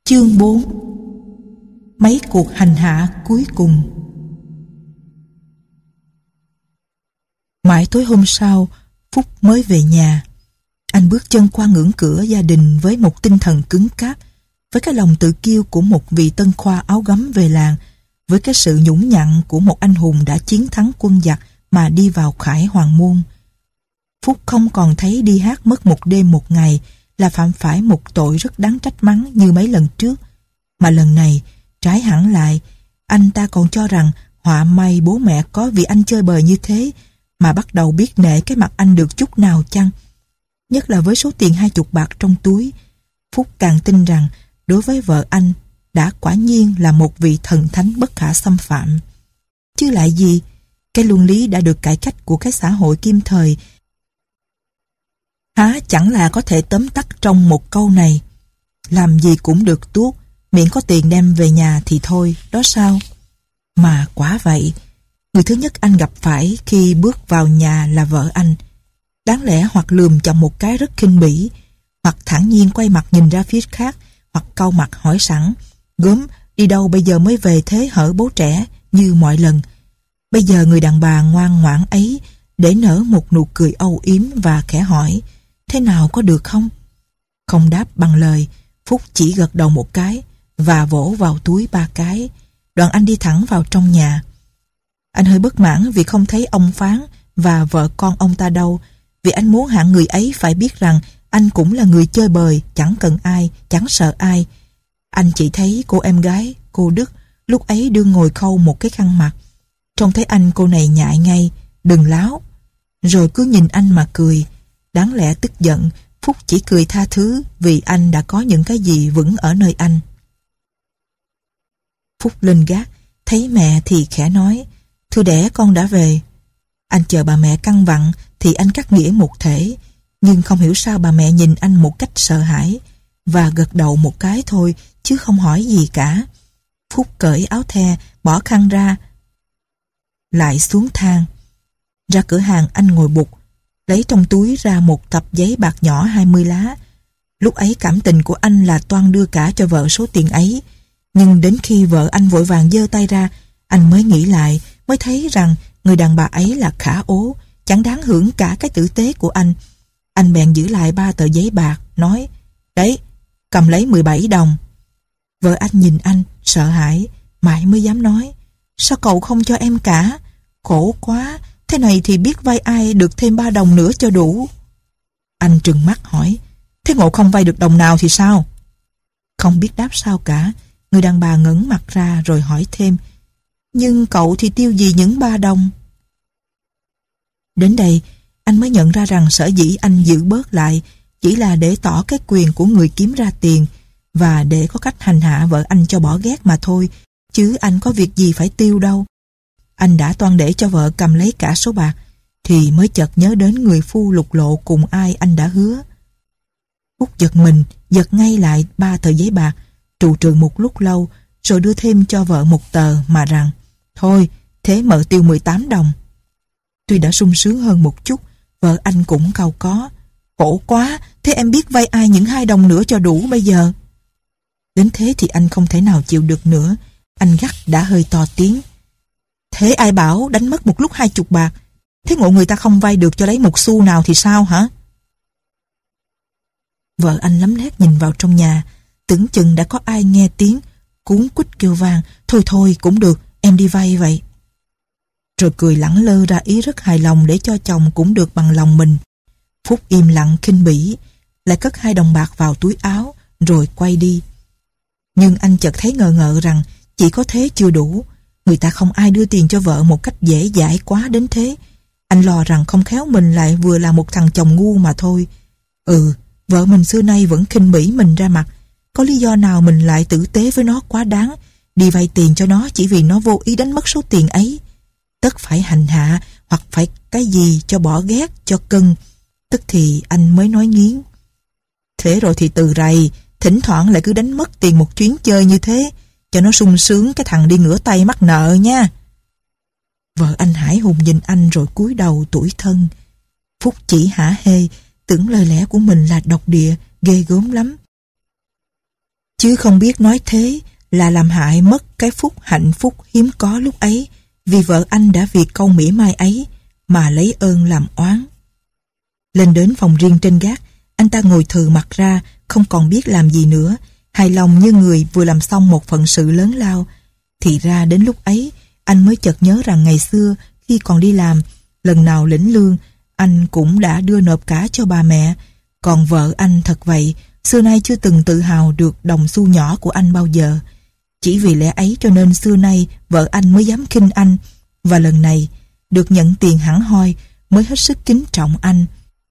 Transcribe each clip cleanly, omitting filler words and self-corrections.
Chương 4. Mấy cuộc hành hạ cuối cùng. Mãi tối hôm sau, Phúc mới về nhà. Anh bước chân qua ngưỡng cửa gia đình với một tinh thần cứng cáp, với cái lòng tự kiêu của một vị tân khoa áo gấm về làng, với cái sự nhũng nhặn của một anh hùng đã chiến thắng quân giặc mà đi vào khải hoàng môn. Phúc không còn thấy đi hát mất một đêm một ngày là phạm phải một tội rất đáng trách mắng như mấy lần trước, mà lần này trái hẳn lại, anh ta còn cho rằng họa may bố mẹ có vì anh chơi bời như thế mà bắt đầu biết nể cái mặt anh được chút nào chăng. Nhất là với số tiền 20 bạc trong túi, Phúc càng tin rằng đối với vợ anh đã quả nhiên là một vị thần thánh bất khả xâm phạm. Chứ lại gì, cái luân lý đã được cải cách của cái xã hội kim thời há chẳng là có thể tóm tắt trong một câu này: làm gì cũng được tuốt, miễn có tiền đem về nhà thì thôi, đó sao? Mà quả vậy, người thứ nhất anh gặp phải khi bước vào nhà là vợ anh. Đáng lẽ hoặc lườm chồng một cái rất khinh bỉ, hoặc thản nhiên quay mặt nhìn ra phía khác, hoặc cau mặt hỏi sẵn: gớm, đi đâu bây giờ mới về thế hở bố trẻ, như mọi lần. Bây giờ người đàn bà ngoan ngoãn ấy để nở một nụ cười âu yếm và khẽ hỏi: thế nào, có được không? Không đáp bằng lời, Phúc chỉ gật đầu một cái và vỗ vào túi 3 cái. Đoạn anh đi thẳng vào trong nhà. Anh hơi bất mãn vì không thấy ông Phán và vợ con ông ta đâu, vì anh muốn hạng người ấy phải biết rằng anh cũng là người chơi bời, chẳng cần ai, chẳng sợ ai. Anh chỉ thấy cô em gái, cô Đức, lúc ấy đương ngồi khâu một cái khăn mặt. Trông thấy anh, cô này nhại ngay: đừng láo. Rồi cứ nhìn anh mà cười. Đáng lẽ tức giận, Phúc chỉ cười tha thứ vì anh đã có những cái gì vững ở nơi anh. Phúc lên gác, thấy mẹ thì khẽ nói: thưa đẻ, con đã về. Anh chờ bà mẹ căn vặn thì anh cắt nghĩa một thể, nhưng không hiểu sao bà mẹ nhìn anh một cách sợ hãi và gật đầu một cái thôi chứ không hỏi gì cả. Phúc cởi áo the, bỏ khăn ra, lại xuống thang. Ra cửa hàng anh ngồi bụt, lấy trong túi ra một tập giấy bạc nhỏ 20 lá. Lúc ấy cảm tình của anh là toan đưa cả cho vợ số tiền ấy, nhưng đến khi vợ anh vội vàng giơ tay ra, anh mới nghĩ lại, mới thấy rằng người đàn bà ấy là khả ố, chẳng đáng hưởng cả cái tử tế của anh. Anh bèn giữ lại 3 tờ giấy bạc, nói: đấy, cầm lấy 17 đồng. Vợ anh nhìn anh, sợ hãi, mãi mới dám nói: sao cậu không cho em cả? Khổ quá, thế này thì biết vay ai được thêm 3 đồng nữa cho đủ. Anh trừng mắt hỏi: thế ngộ không vay được đồng nào thì sao? Không biết đáp sao cả, người đàn bà ngẩng mặt ra rồi hỏi thêm: nhưng cậu thì tiêu gì những 3 đồng? Đến đây, anh mới nhận ra rằng sở dĩ anh giữ bớt lại chỉ là để tỏ cái quyền của người kiếm ra tiền và để có cách hành hạ vợ anh cho bỏ ghét mà thôi, chứ anh có việc gì phải tiêu đâu. Anh đã toan để cho vợ cầm lấy cả số bạc thì mới chợt nhớ đến người phu lục lộ cùng ai anh đã hứa. Phúc giật mình, giật ngay lại 3 tờ giấy bạc, trù trừ một lúc lâu rồi đưa thêm cho vợ một tờ mà rằng: thôi, thế mợ tiêu 18 đồng. Tuy đã sung sướng hơn một chút, vợ anh cũng cau có: khổ quá, thế em biết vay ai những 2 đồng nữa cho đủ bây giờ? Đến thế thì anh không thể nào chịu được nữa. Anh gắt đã hơi to tiếng: thế ai bảo đánh mất một lúc 20 bạc? Thế ngộ người ta không vay được cho lấy một xu nào thì sao hả? Vợ anh lấm lét nhìn vào trong nhà, tưởng chừng đã có ai nghe tiếng, cuống quýt kêu vang: thôi thôi, cũng được, em đi vay vậy. Rồi cười lẳng lơ ra ý rất hài lòng để cho chồng cũng được bằng lòng mình. Phúc im lặng khinh bỉ, lại cất 2 đồng bạc vào túi áo rồi quay đi. Nhưng anh chợt thấy ngờ ngợ rằng chỉ có thế chưa đủ. Người ta không ai đưa tiền cho vợ một cách dễ dãi quá đến thế. Anh lo rằng không khéo mình lại vừa là một thằng chồng ngu mà thôi. Vợ mình xưa nay vẫn khinh bỉ mình ra mặt. Có lý do nào mình lại tử tế với nó quá đáng, đi vay tiền cho nó chỉ vì nó vô ý đánh mất số tiền ấy? Tất phải hành hạ hoặc phải cái gì cho bỏ ghét, cho cưng. Tức thì anh mới nói nghiến: thế rồi thì từ rày, thỉnh thoảng lại cứ đánh mất tiền một chuyến chơi như thế, cho nó sung sướng cái thằng đi ngửa tay mắc nợ nha. Vợ anh hãi hùng nhìn anh rồi cúi đầu tủi thân. Phúc chỉ hả hê, tưởng lời lẽ của mình là độc địa, ghê gớm lắm. Chứ không biết nói thế là làm hại mất cái phúc hạnh phúc hiếm có lúc ấy, vì vợ anh đã vì câu mỉa mai ấy mà lấy ơn làm oán. Lên đến phòng riêng trên gác, anh ta ngồi thừ mặt ra, không còn biết làm gì nữa, hài lòng như người vừa làm xong một phận sự lớn lao. Thì ra đến lúc ấy, anh mới chợt nhớ rằng ngày xưa, khi còn đi làm, lần nào lĩnh lương, anh cũng đã đưa nộp cả cho bà mẹ. Còn vợ anh thật vậy, xưa nay chưa từng tự hào được đồng xu nhỏ của anh bao giờ. Chỉ vì lẽ ấy cho nên xưa nay vợ anh mới dám khinh anh, và lần này được nhận tiền hẳn hoi mới hết sức kính trọng anh.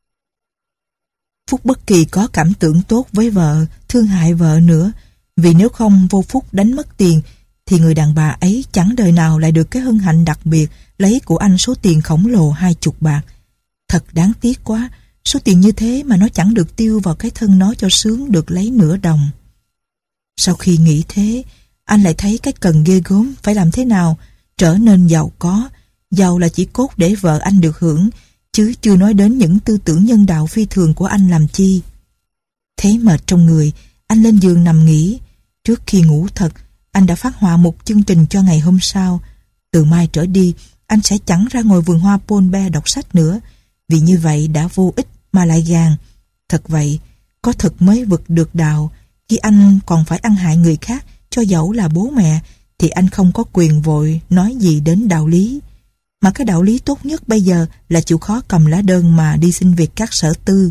Phúc bất kỳ có cảm tưởng tốt với vợ, thương hại vợ nữa, vì nếu không vô phúc đánh mất tiền thì người đàn bà ấy chẳng đời nào lại được cái hân hạnh đặc biệt lấy của anh số tiền khổng lồ 20 bạc. Thật đáng tiếc quá, số tiền như thế mà nó chẳng được tiêu vào cái thân nó cho sướng được lấy nửa đồng. Sau khi nghĩ thế, anh lại thấy cái cần ghê gớm phải làm thế nào trở nên giàu có. Giàu là chỉ cốt để vợ anh được hưởng, chứ chưa nói đến những tư tưởng nhân đạo phi thường của anh làm chi. Thấy mệt trong người, anh lên giường nằm nghỉ. Trước khi ngủ thật, anh đã phát họa một chương trình cho ngày hôm sau. Từ mai trở đi, anh sẽ chẳng ra ngồi vườn hoa Paul Bear đọc sách nữa, vì như vậy đã vô ích mà lại gàn. Thật vậy, có thực mới vực được đạo. Khi anh còn phải ăn hại người khác, cho dẫu là bố mẹ, thì anh không có quyền vội nói gì đến đạo lý. Mà cái đạo lý tốt nhất bây giờ là chịu khó cầm lá đơn mà đi xin việc các sở tư.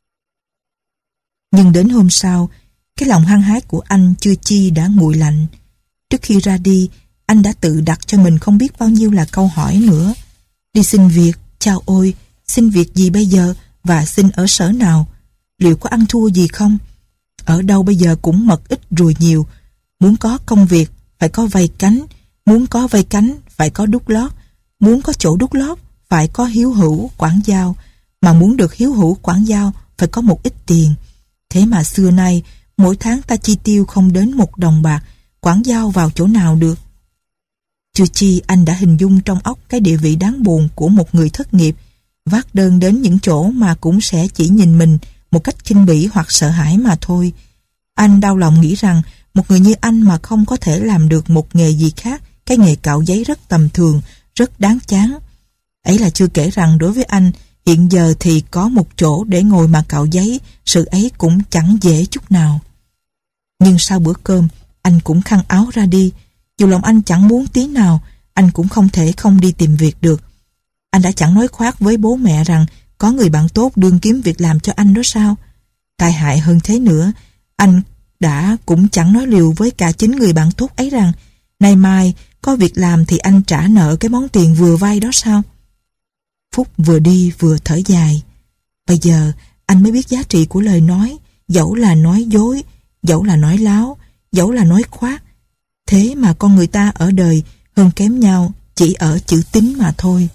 Nhưng đến hôm sau, cái lòng hăng hái của anh chưa chi đã nguội lạnh. Trước khi ra đi, anh đã tự đặt cho mình không biết bao nhiêu là câu hỏi nữa. Đi xin việc, chao ôi, xin việc gì bây giờ và xin ở sở nào? Liệu có ăn thua gì không? Ở đâu bây giờ cũng mật ít ruồi nhiều. Muốn có công việc phải có vây cánh, muốn có vây cánh phải có đút lót, muốn có chỗ đút lót phải có hiếu hữu quản giao, mà muốn được hiếu hữu quản giao phải có một ít tiền. Thế mà xưa nay mỗi tháng ta chi tiêu không đến 1 đồng bạc, quản giao vào chỗ nào được. Chưa chi anh đã hình dung trong óc cái địa vị đáng buồn của một người thất nghiệp, vác đơn đến những chỗ mà cũng sẽ chỉ nhìn mình một cách khinh bỉ hoặc sợ hãi mà thôi. Anh đau lòng nghĩ rằng một người như anh mà không có thể làm được một nghề gì khác, cái nghề cạo giấy rất tầm thường, rất đáng chán. Ấy là chưa kể rằng đối với anh, hiện giờ thì có một chỗ để ngồi mà cạo giấy, sự ấy cũng chẳng dễ chút nào. Nhưng sau bữa cơm, anh cũng khăn áo ra đi. Dù lòng anh chẳng muốn tí nào, anh cũng không thể không đi tìm việc được. Anh đã chẳng nói khoác với bố mẹ rằng có người bạn tốt đương kiếm việc làm cho anh đó sao? Tai hại hơn thế nữa, anh đã cũng chẳng nói liều với cả chính người bạn tốt ấy rằng nay mai có việc làm thì anh trả nợ cái món tiền vừa vay đó sao? Phúc vừa đi vừa thở dài. Bây giờ anh mới biết giá trị của lời nói, dẫu là nói dối, dẫu là nói láo, dẫu là nói khoác. Thế mà con người ta ở đời hơn kém nhau chỉ ở chữ tín mà thôi.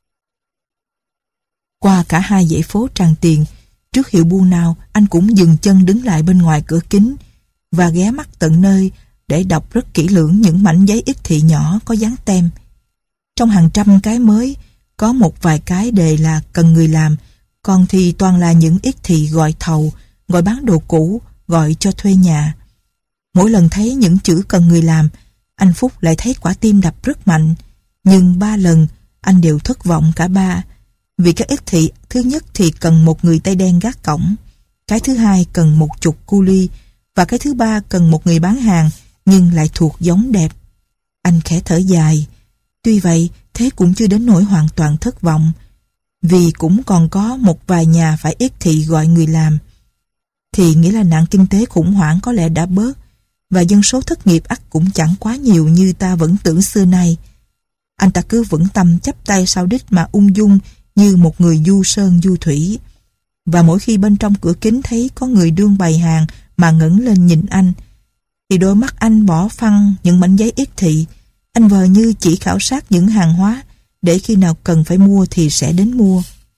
Qua cả 2 dãy phố Tràng Tiền, trước hiệu bu nào anh cũng dừng chân đứng lại bên ngoài cửa kính và ghé mắt tận nơi để đọc rất kỹ lưỡng những mảnh giấy yết thị nhỏ có dán tem. Trong hàng trăm cái mới, có một vài cái đề là cần người làm, còn thì toàn là những yết thị gọi thầu, gọi bán đồ cũ, gọi cho thuê nhà. Mỗi lần thấy những chữ cần người làm, anh Phúc lại thấy quả tim đập rất mạnh, nhưng 3 lần anh đều thất vọng cả 3. Vì cái yết thị thứ nhất thì cần một người Tây đen gác cổng, cái thứ hai cần 10 cu ly, và cái thứ 3 cần một người bán hàng nhưng lại thuộc giống đẹp. Anh khẽ thở dài. Tuy vậy, thế cũng chưa đến nỗi hoàn toàn thất vọng, vì cũng còn có một vài nhà phải yết thị gọi người làm. Thì nghĩa là nạn kinh tế khủng hoảng có lẽ đã bớt, và dân số thất nghiệp ắt cũng chẳng quá nhiều như ta vẫn tưởng xưa nay. Anh ta cứ vững tâm chắp tay sau đít mà ung dung như một người du sơn du thủy. Và mỗi khi bên trong cửa kính thấy có người đương bày hàng mà ngẩng lên nhìn anh, thì đôi mắt anh bỏ phăng những mảnh giấy yết thị. Anh vờ như chỉ khảo sát những hàng hóa để khi nào cần phải mua thì sẽ đến mua.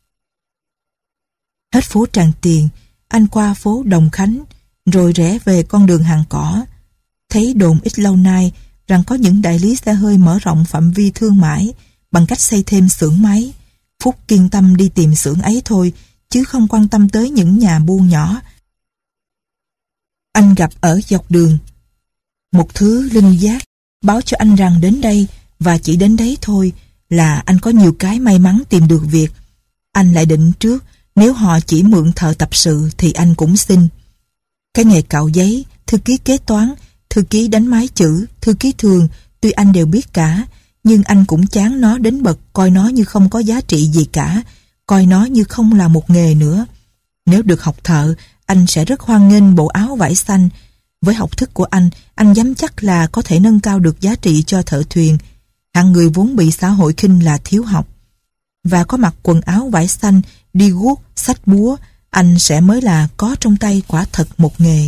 Hết phố Tràng Tiền, anh qua phố Đồng Khánh, rồi rẽ về con đường Hàng Cỏ. Thấy đồn ít lâu nay rằng có những đại lý xe hơi mở rộng phạm vi thương mại bằng cách xây thêm xưởng máy. Phúc kiên tâm đi tìm xưởng ấy thôi, chứ không quan tâm tới những nhà buôn nhỏ. anh gặp ở dọc đường. Một thứ linh giác báo cho anh rằng đến đây và chỉ đến đấy thôi là anh có nhiều cái may mắn tìm được việc. Anh lại định trước nếu họ chỉ mượn thợ tập sự thì anh cũng xin. Cái nghề cạo giấy, thư ký kế toán, thư ký đánh máy chữ, thư ký thường, tuy anh đều biết cả, nhưng anh cũng chán nó đến bậc coi nó như không có giá trị gì cả, coi nó như không là một nghề nữa. Nếu được học thợ, anh sẽ rất hoan nghênh bộ áo vải xanh. Với học thức của anh dám chắc là có thể nâng cao được giá trị cho thợ thuyền. Hạng người vốn bị xã hội khinh là thiếu học. Và có mặc quần áo vải xanh, đi guốc, xách búa, anh sẽ mới là có trong tay quả thật một nghề.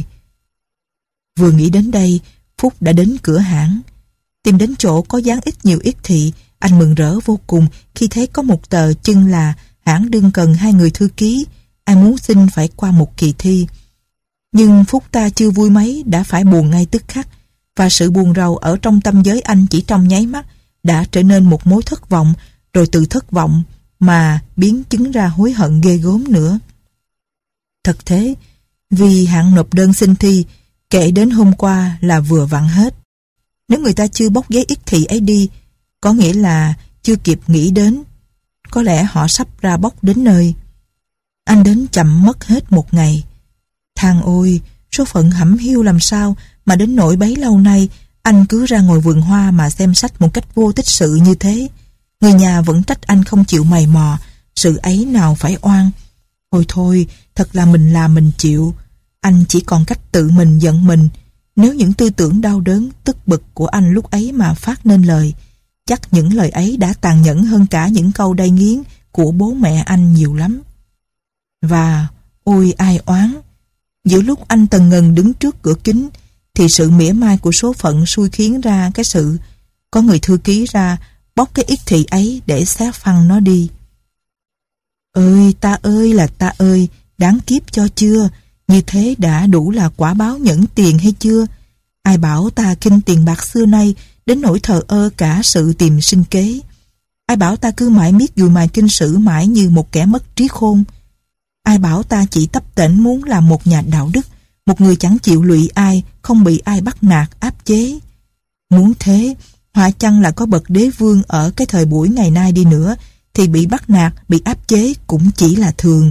Vừa nghĩ đến đây, Phúc đã đến cửa hãng. Tìm đến chỗ có dán ít nhiều ít thị, anh mừng rỡ vô cùng khi thấy có một tờ chưng là hãng đương cần 2 người thư ký, ai muốn xin phải qua một kỳ thi. Nhưng Phúc ta chưa vui mấy đã phải buồn ngay tức khắc, và sự buồn rầu ở trong tâm giới anh chỉ trong nháy mắt đã trở nên một mối thất vọng, rồi từ thất vọng mà biến chứng ra hối hận ghê gớm nữa. Thật thế, vì hạng nộp đơn xin thi kể đến hôm qua là vừa vặn hết. Nếu người ta chưa bóc giấy ít thị ấy đi, có nghĩa là chưa kịp nghĩ đến, có lẽ họ sắp ra bóc đến nơi. Anh đến chậm mất hết một ngày. Thang ôi, số phận hẩm hiu làm sao mà đến nỗi bấy lâu nay anh cứ ra ngồi vườn hoa mà xem sách một cách vô tích sự như thế. Người nhà vẫn trách anh không chịu mày mò, sự ấy nào phải oan. Thôi, thật là mình làm mình chịu. Anh chỉ còn cách tự mình giận mình. Nếu những tư tưởng đau đớn, tức bực của anh lúc ấy mà phát nên lời, chắc những lời ấy đã tàn nhẫn hơn cả những câu đay nghiến của bố mẹ anh nhiều lắm. Và, ôi ai oán, giữa lúc anh tần ngần đứng trước cửa kính, thì sự mỉa mai của số phận xui khiến ra cái sự có người thư ký ra bóc cái ít thị ấy để xé phăng nó đi. Ơi là ta ơi, đáng kiếp cho chưa, như thế đã đủ là quả báo nhẫn tiền hay chưa? Ai bảo ta kinh tiền bạc xưa nay đến nỗi thờ ơ cả sự tìm sinh kế? Ai bảo ta cứ mãi miết dùi mài kinh sử mãi như một kẻ mất trí khôn? Ai bảo ta chỉ tấp tễnh muốn làm một nhà đạo đức, một người chẳng chịu lụy ai, không bị ai bắt nạt, áp chế? Muốn thế, họa chăng là có bậc đế vương ở cái thời buổi ngày nay đi nữa, thì bị bắt nạt, bị áp chế cũng chỉ là thường.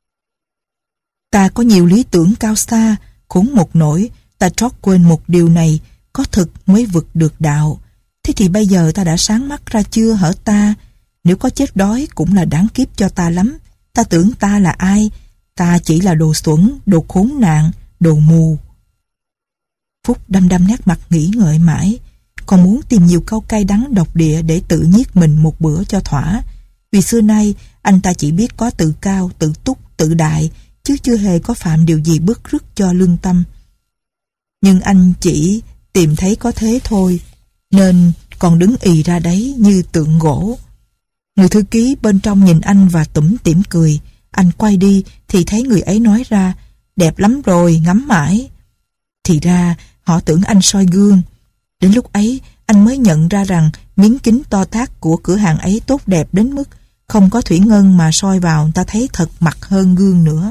Ta có nhiều lý tưởng cao xa, khốn một nỗi, ta trót quên một điều này, có thực mới vực được đạo. Thế thì bây giờ ta đã sáng mắt ra chưa hở ta? Nếu có chết đói cũng là đáng kiếp cho ta lắm. Ta tưởng ta là ai? Ta chỉ là đồ xuẩn, đồ khốn nạn, đồ mù. Phúc đăm đăm nét mặt nghĩ ngợi mãi, còn muốn tìm nhiều câu cay đắng độc địa để tự nhiếc mình một bữa cho thỏa. Vì xưa nay anh ta chỉ biết có tự cao, tự túc, tự đại, chứ chưa hề có phạm điều gì bức rứt cho lương tâm. Nhưng anh chỉ tìm thấy có thế thôi, nên còn đứng ì ra đấy như tượng gỗ. Người thư ký bên trong nhìn anh và tủm tỉm cười. Anh quay đi thì thấy người ấy nói ra, đẹp lắm rồi, ngắm mãi. Thì ra họ tưởng anh soi gương. Đến lúc ấy anh mới nhận ra rằng miếng kính to tát của cửa hàng ấy tốt đẹp đến mức không có thủy ngân mà soi vào ta thấy thật mặt hơn gương nữa.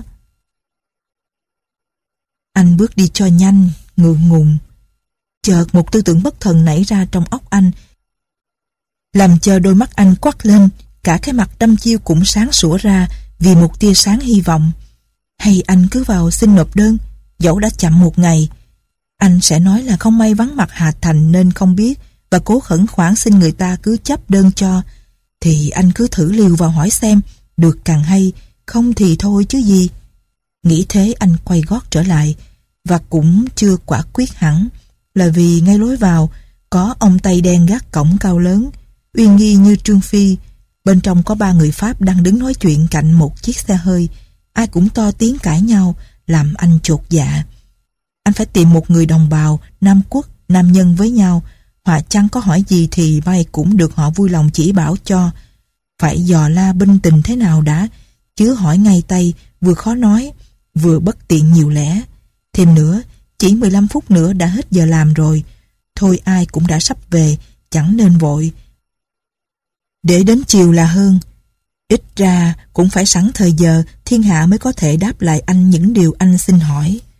Anh bước đi cho nhanh, ngượng ngùng. Chợt một tư tưởng bất thần nảy ra trong óc anh, làm cho đôi mắt anh quắc lên, cả cái mặt đăm chiêu cũng sáng sủa ra vì một tia sáng hy vọng. Hay anh cứ vào xin nộp đơn, dẫu đã chậm một ngày. Anh sẽ nói là không may vắng mặt Hà Thành nên không biết và cố khẩn khoản xin người ta cứ chấp đơn cho. Thì anh cứ thử liều vào hỏi xem, được càng hay, không thì thôi chứ gì. Nghĩ thế anh quay gót trở lại, và cũng chưa quả quyết hẳn, là vì ngay lối vào có ông Tây đen gác cổng cao lớn, uy nghi như Trương Phi. Bên trong có 3 người Pháp đang đứng nói chuyện cạnh một chiếc xe hơi, ai cũng to tiếng cãi nhau, làm anh chột dạ. Anh phải tìm một người đồng bào, Nam Quốc, nam nhân với nhau, họa chăng có hỏi gì thì may cũng được họ vui lòng chỉ bảo cho. Phải dò la binh tình thế nào đã, chứ hỏi ngay tay vừa khó nói, vừa bất tiện nhiều lẽ. Thêm nữa, chỉ 15 phút nữa đã hết giờ làm rồi. Thôi ai cũng đã sắp về, chẳng nên vội. Để đến chiều là hơn. Ít ra cũng phải sẵn thời giờ thiên hạ mới có thể đáp lại anh những điều anh xin hỏi.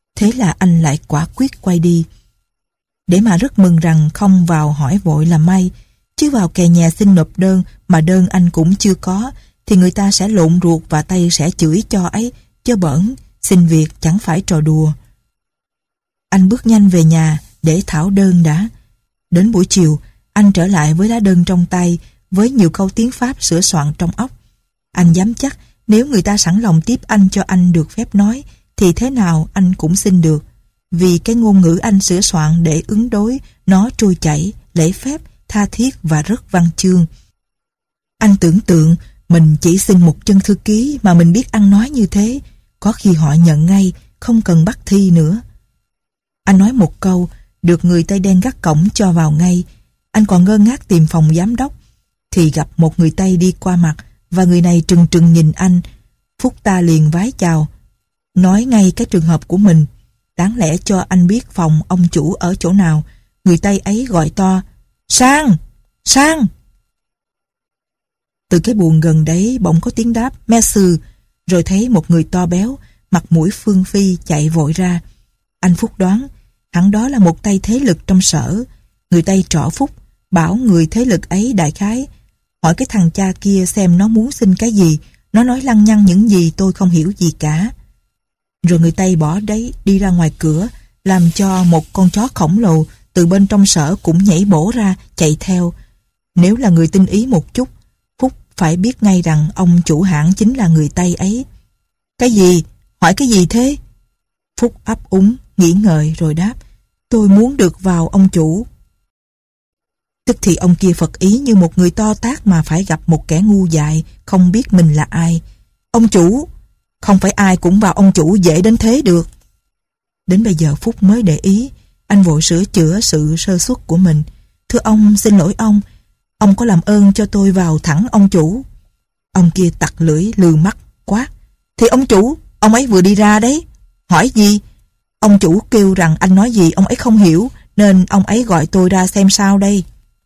Thế là anh lại quả quyết quay đi. Để mà rất mừng rằng không vào hỏi vội là may, chứ vào kè nhà xin nộp đơn mà đơn anh cũng chưa có, thì người ta sẽ lộn ruột và tay sẽ chửi cho ấy, chớ bỡn, xin việc chẳng phải trò đùa. Anh bước nhanh về nhà để thảo đơn đã. Đến buổi chiều, anh trở lại với lá đơn trong tay, với nhiều câu tiếng Pháp sửa soạn trong óc. Anh dám chắc nếu người ta sẵn lòng tiếp anh cho anh được phép nói, thì thế nào anh cũng xin được. Vì cái ngôn ngữ anh sửa soạn để ứng đối, nó trôi chảy, lễ phép, tha thiết và rất văn chương. Anh tưởng tượng mình chỉ xin một chân thư ký mà mình biết ăn nói như thế, có khi họ nhận ngay, không cần bắt thi nữa. Anh nói một câu, được người Tây đen gác cổng cho vào ngay. Anh còn ngơ ngác tìm phòng giám đốc, thì gặp một người Tây đi qua mặt, và người này trừng trừng nhìn anh. Phúc ta liền vái chào, nói ngay cái trường hợp của mình. Đáng lẽ cho anh biết phòng ông chủ ở chỗ nào. Người Tây ấy gọi to, Sang! Sang! Từ cái buồng gần đấy bỗng có tiếng đáp, Monsieur, rồi thấy một người to béo, mặt mũi phương phi chạy vội ra. Anh Phúc đoán, hẳn đó là một tay thế lực trong sở. Người Tây trỏ Phúc, bảo người thế lực ấy đại khái, hỏi cái thằng cha kia xem nó muốn xin cái gì, nó nói lăng nhăng những gì tôi không hiểu gì cả. Rồi người Tây bỏ đấy đi ra ngoài cửa, làm cho một con chó khổng lồ từ bên trong sở cũng nhảy bổ ra, chạy theo. Nếu là người tinh ý một chút, Phúc phải biết ngay rằng ông chủ hãng chính là người Tây ấy. Cái gì? Hỏi cái gì thế? Phúc ấp úng, nghĩ ngợi rồi đáp, tôi muốn được vào ông chủ. Tức thì ông kia phật ý như một người to tát mà phải gặp một kẻ ngu dại, không biết mình là ai. Ông chủ, không phải ai cũng vào ông chủ dễ đến thế được. Đến bây giờ Phúc mới để ý, anh vội sửa chữa sự sơ suất của mình. Thưa ông, xin lỗi ông có làm ơn cho tôi vào thẳng ông chủ. Ông kia tặc lưỡi lừ mắt quát, thì ông chủ, ông ấy vừa đi ra đấy. Hỏi gì? Ông chủ kêu rằng anh nói gì ông ấy không hiểu, nên ông ấy gọi tôi ra xem sao đây.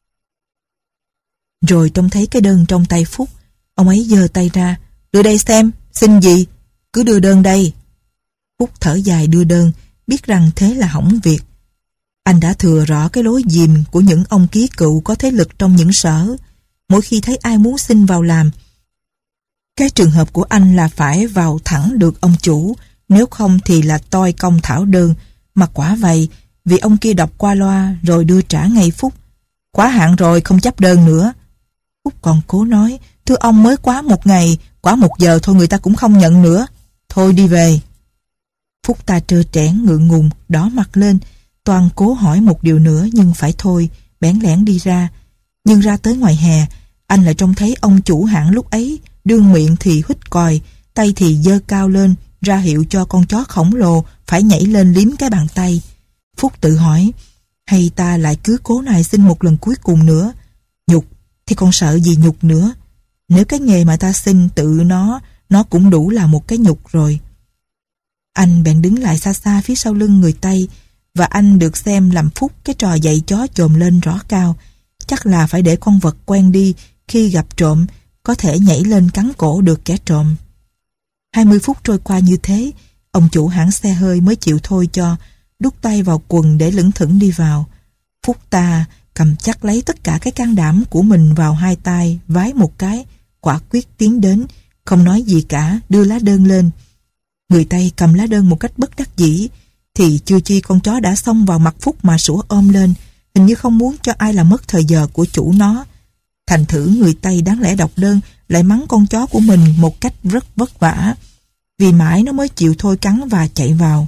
Rồi trông thấy cái đơn trong tay Phúc, ông ấy giơ tay ra, đưa đây xem, xin gì? Cứ đưa đơn đây. Phúc thở dài đưa đơn, biết rằng thế là hỏng việc. Anh đã thừa rõ cái lối dìm của những ông ký cựu có thế lực trong những sở. Mỗi khi thấy ai muốn xin vào làm, cái trường hợp của anh là phải vào thẳng được ông chủ, nếu không thì là toi công thảo đơn. Mà quả vậy, vì ông kia đọc qua loa rồi đưa trả ngay Phúc. Quá hạn rồi, không chấp đơn nữa. Phúc còn cố nói, thưa ông mới quá một ngày, quá 1 giờ thôi người ta cũng không nhận nữa. Thôi đi về. Phúc ta trơ trẽn ngượng ngùng, đỏ mặt lên, toàn cố hỏi một điều nữa nhưng phải thôi, bẽn lẽn đi ra. Nhưng ra tới ngoài hè, anh lại trông thấy ông chủ hãng lúc ấy, đương miệng thì huýt còi, tay thì giơ cao lên, ra hiệu cho con chó khổng lồ phải nhảy lên liếm cái bàn tay. Phúc tự hỏi, hay ta lại cứ cố này xin một lần cuối cùng nữa? Nhục thì còn sợ gì nhục nữa? Nếu cái nghề mà ta xin tự nó cũng đủ là một cái nhục rồi. Anh bèn đứng lại xa xa phía sau lưng người Tây, và anh được xem làm Phúc cái trò dạy chó chồm lên rõ cao. Chắc là phải để con vật quen đi, khi gặp trộm có thể nhảy lên cắn cổ được kẻ trộm. 20 phút trôi qua như thế, ông chủ hãng xe hơi mới chịu thôi cho, đút tay vào quần để lững thững đi vào. Phúc ta cầm chắc lấy tất cả cái can đảm của mình vào hai tay, vái một cái, quả quyết tiến đến, không nói gì cả, đưa lá đơn lên. Người Tây cầm lá đơn một cách bất đắc dĩ, thì chưa chi con chó đã xông vào mặt Phúc mà sủa ôm lên, hình như không muốn cho ai làm mất thời giờ của chủ nó. Thành thử người Tây đáng lẽ đọc đơn lại mắng con chó của mình một cách rất vất vả, vì mãi nó mới chịu thôi cắn và chạy vào.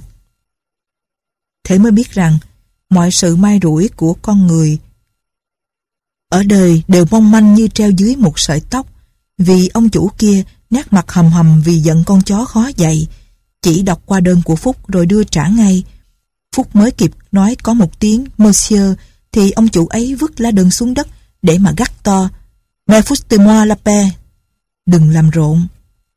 Thế mới biết rằng mọi sự may rủi của con người ở đời đều mong manh như treo dưới một sợi tóc. Vì ông chủ kia nét mặt hầm hầm vì giận con chó khó dạy, chỉ đọc qua đơn của Phúc rồi đưa trả ngay. Phúc mới kịp nói có một tiếng Monsieur thì ông chủ ấy vứt lá đơn xuống đất để mà gắt to, Mais foutez-moi la paix, đừng làm rộn.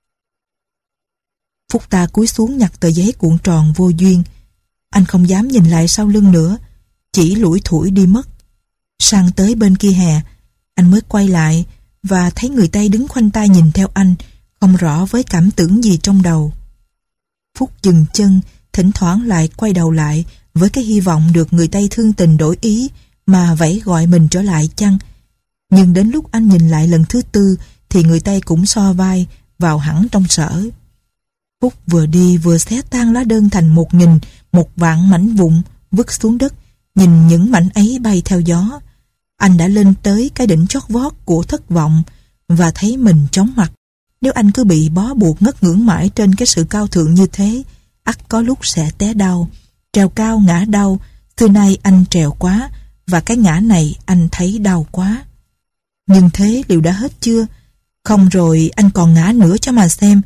Phúc ta cúi xuống nhặt tờ giấy cuộn tròn vô duyên. Anh không dám nhìn lại sau lưng nữa, chỉ lủi thủi đi mất. Sang tới bên kia hè, anh mới quay lại và thấy người Tây đứng khoanh tay nhìn theo anh, không rõ với cảm tưởng gì trong đầu. Phúc dừng chân, thở thỉnh thoảng lại quay đầu lại với cái hy vọng được người Tây thương tình đổi ý mà vẫy gọi mình trở lại chăng. Nhưng đến lúc anh nhìn lại lần thứ tư thì người Tây cũng so vai vào hẳn trong sở. Phúc vừa đi vừa xé tan lá đơn thành 1.000, 1.000.000 mảnh vụn vứt xuống đất. Nhìn những mảnh ấy bay theo gió, anh đã lên tới cái đỉnh chót vót của thất vọng và thấy mình chóng mặt. Nếu anh cứ bị bó buộc ngất ngưỡng mãi trên cái sự cao thượng như thế, ắt có lúc sẽ té đau. Trèo cao ngã đau, xưa nay anh trèo quá, và cái ngã này anh thấy đau quá. Nhưng thế liệu đã hết chưa? Không rồi anh còn ngã nữa cho mà xem.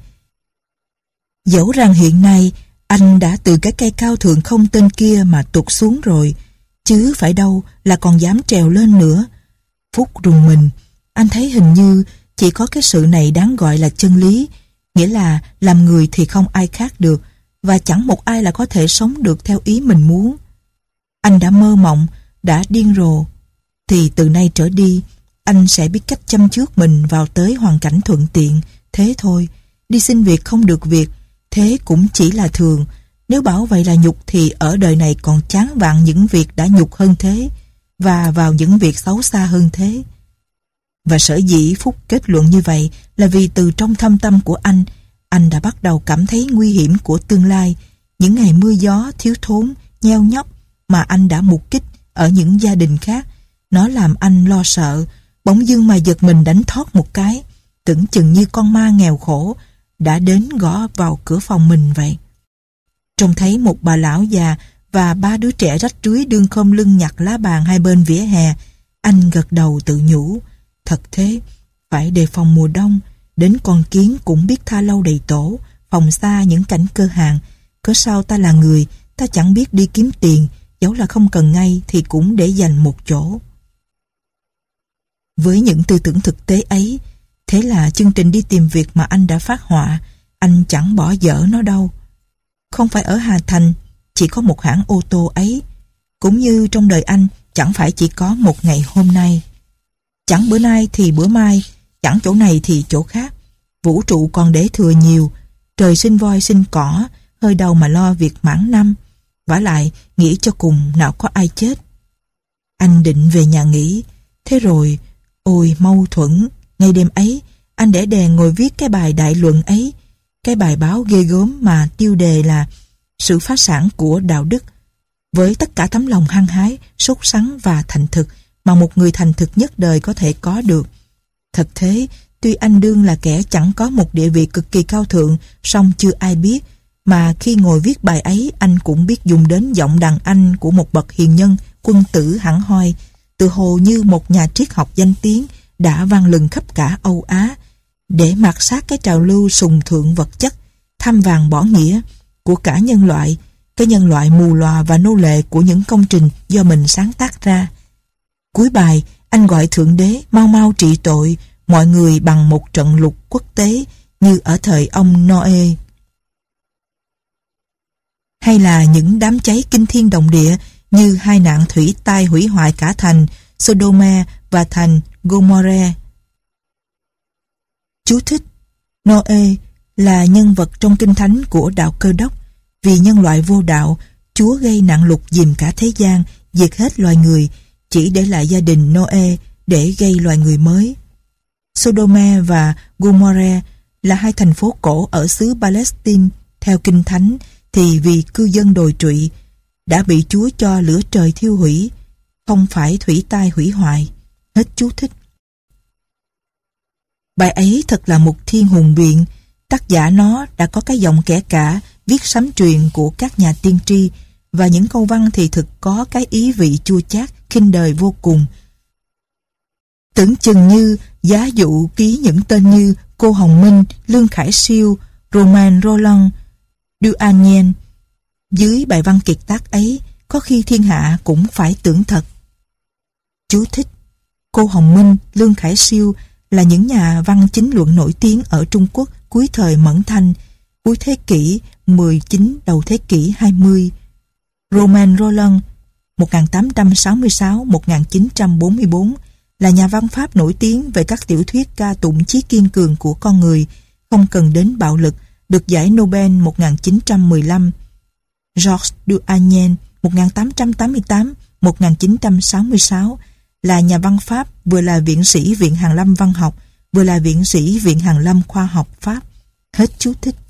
Dẫu rằng hiện nay anh đã từ cái cây cao thượng không tên kia mà tụt xuống rồi, chứ phải đâu là còn dám trèo lên nữa. Phúc rùng mình, anh thấy hình như chỉ có cái sự này đáng gọi là chân lý, nghĩa là làm người thì không ai khác được, và chẳng một ai là có thể sống được theo ý mình muốn. Anh đã mơ mộng, đã điên rồ, thì từ nay trở đi, anh sẽ biết cách chăm trước mình vào tới hoàn cảnh thuận tiện, thế thôi. Đi xin việc không được việc, thế cũng chỉ là thường. Nếu bảo vậy là nhục thì ở đời này còn chán vạn những việc đã nhục hơn thế, và vào những việc xấu xa hơn thế. Và sở dĩ Phúc kết luận như vậy là vì từ trong thâm tâm của anh đã bắt đầu cảm thấy nguy hiểm của tương lai, những ngày mưa gió, thiếu thốn, nheo nhóc mà anh đã mục kích ở những gia đình khác. Nó làm anh lo sợ, bỗng dưng mà giật mình đánh thót một cái, tưởng chừng như con ma nghèo khổ đã đến gõ vào cửa phòng mình vậy. Trông thấy một bà lão già và 3 đứa trẻ rách rưới đương khom lưng nhặt lá bàn hai bên vỉa hè, anh gật đầu tự nhủ, thật thế, phải đề phòng mùa đông, đến con kiến cũng biết tha lâu đầy tổ, phòng xa những cảnh cơ hàng. Cớ sao ta là người, ta chẳng biết đi kiếm tiền, dẫu là không cần ngay thì cũng để dành một chỗ. Với những tư tưởng thực tế ấy, thế là chương trình đi tìm việc mà anh đã phát họa, anh chẳng bỏ dở nó đâu. Không phải ở Hà Thành chỉ có một hãng ô tô ấy, cũng như trong đời anh chẳng phải chỉ có một ngày hôm nay. Chẳng bữa nay thì bữa mai, chẳng chỗ này thì chỗ khác. Vũ trụ còn để thừa nhiều, trời sinh voi sinh cỏ, hơi đầu mà lo việc mãn năm. Vả lại, nghĩ cho cùng nào có ai chết. Anh định về nhà nghỉ, thế rồi, ôi mâu thuẫn, ngay đêm ấy, anh để đèn ngồi viết cái bài đại luận ấy, cái bài báo ghê gớm mà tiêu đề là sự phá sản của đạo đức. Với tất cả tấm lòng hăng hái, sốt sắng và thành thực mà một người thành thực nhất đời có thể có được. Thật thế, tuy anh đương là kẻ chẳng có một địa vị cực kỳ cao thượng, song chưa ai biết, mà khi ngồi viết bài ấy anh cũng biết dùng đến giọng đàn anh của một bậc hiền nhân, quân tử hẳn hoi, tự hồ như một nhà triết học danh tiếng đã vang lừng khắp cả Âu Á, để mạt sát cái trào lưu sùng thượng vật chất, tham vàng bỏ nghĩa của cả nhân loại, cái nhân loại mù lòa và nô lệ của những công trình do mình sáng tác ra. Cuối bài, anh gọi Thượng Đế mau mau trị tội mọi người bằng một trận lụt quốc tế như ở thời ông Noe. Hay là những đám cháy kinh thiên động địa như hai nạn thủy tai hủy hoại cả thành Sodoma và thành Gomorrah. Chú thích: Noe là nhân vật trong kinh thánh của đạo Cơ Đốc. Vì nhân loại vô đạo, Chúa gây nạn lụt dìm cả thế gian, diệt hết loài người, chỉ để lại gia đình Noe để gây loài người mới. Sodoma và Gomorrah là hai thành phố cổ ở xứ Palestine. Theo kinh thánh thì vì cư dân đồi trụy đã bị Chúa cho lửa trời thiêu hủy, không phải thủy tai hủy hoại. Hết chú thích. Bài ấy thật là một thiên hùng biện. Tác giả nó đã có cái giọng kẻ cả viết sấm truyền của các nhà tiên tri, và những câu văn thì thực có cái ý vị chua chát khinh đời vô cùng. Tưởng chừng như giá dụ ký những tên như Cô Hồng Minh, Lương Khải Siêu, Romain Rolland, Duaniel. Dưới bài văn kiệt tác ấy, có khi thiên hạ cũng phải tưởng thật. Chú thích: Cô Hồng Minh, Lương Khải Siêu là những nhà văn chính luận nổi tiếng ở Trung Quốc cuối thời Mẫn Thanh, cuối thế kỷ 19 đầu thế kỷ 20. Romain Rolland 1866-1944 là nhà văn Pháp nổi tiếng về các tiểu thuyết ca tụng chí kiên cường của con người, không cần đến bạo lực, được giải Nobel 1915. Georges Duhanyen 1888-1966 là nhà văn Pháp, vừa là viện sĩ Viện Hàn Lâm Văn học, vừa là viện sĩ Viện Hàn Lâm Khoa học Pháp. Hết chú thích.